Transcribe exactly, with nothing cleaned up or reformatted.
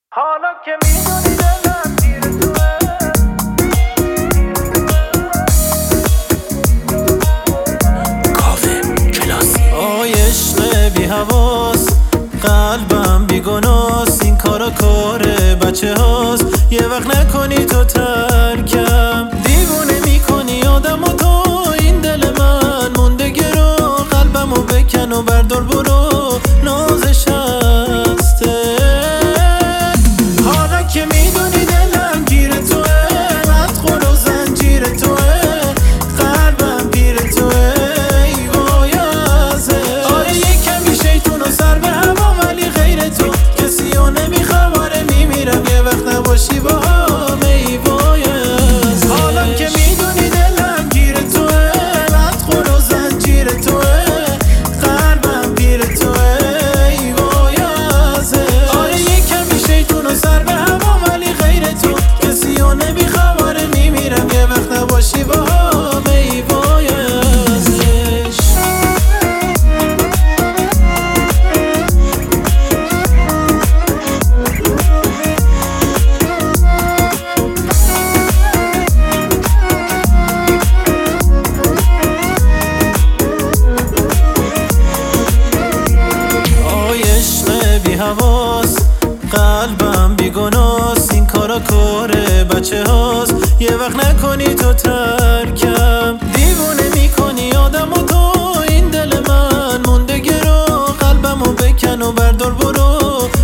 حالا که میدونی دلم گیر توه کاوه کلاسی آی عشق بی حواس، قلبم بی گناس، این کارا کار بچه هاست. یه وقت نکنی تو ترکم، دیوونه میکنی آدم و تو. این دل من مونده گرو، قلبمو بکن و بردار برو، نازش هسته. حالا که میدونی دلم گیر توه، مدخول و زنجیر توه، قلبم پیر توه، ای وای ازه. آره یک کمی شیطون و سر به هوا، ولی غیر تو کسی رو نمیخوام. آره میمیرم یه وقت نباشی با هم، ای وای ازه. حالا که میدونی دلم گیر توه، مدخول و زنجیر توه، قلبم پیر توه، ای وای ازه. آره یک کمی شیطون و سر به هوا، ولی غیر تو کسی رو نمیخوام. آره میمیرم یه وقت نباشی با هم، ای وای ازش. آی عشق بی حواس، قلبم بی گناس، این کارا کار بچه هاست. یه وقت نکنی تو ترکم، دیوونه میکنی آدم و تو. این دل من مونده گرو، قلبمو بکن و بردار برو،